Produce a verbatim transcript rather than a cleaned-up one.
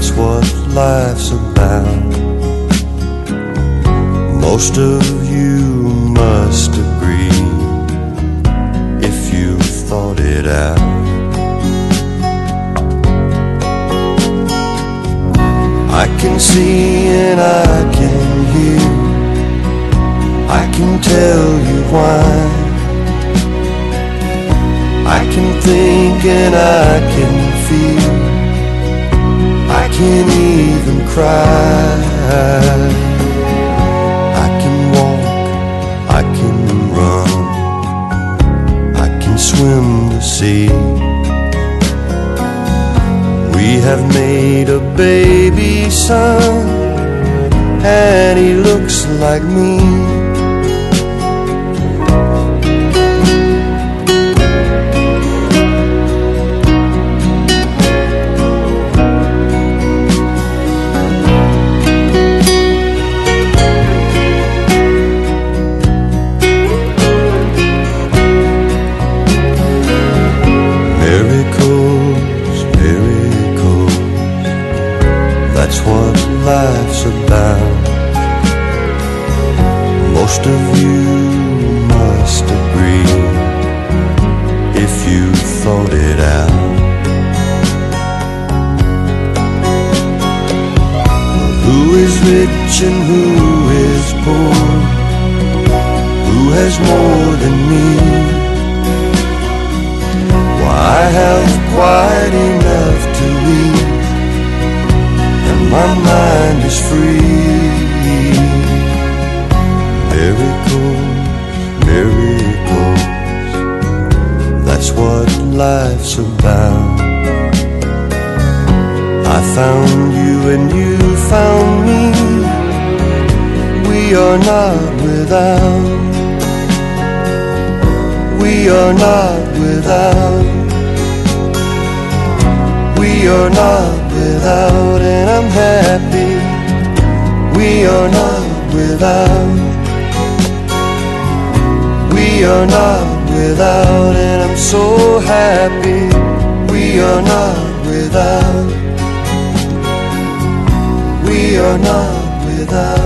that's what life's about. Most of you must agree if you've thought it out. I can see and I can hear, I can tell you why. I can think and I can feel, I can even cry. I can walk, I can run, I can swim the sea. We have made a baby son, and he looks like me. That's what life's about. Most of you must agree if you've thought it out. Who is rich and who is poor? Who has more than me? Why, I have quite enough to eat, my mind is free. Miracles, miracles, that's what life's about. I found you and you found me. We are not without. We are not without. We are not without, and I'm happy. We are not without. We are not without, and I'm so happy. We are not without. We are not without.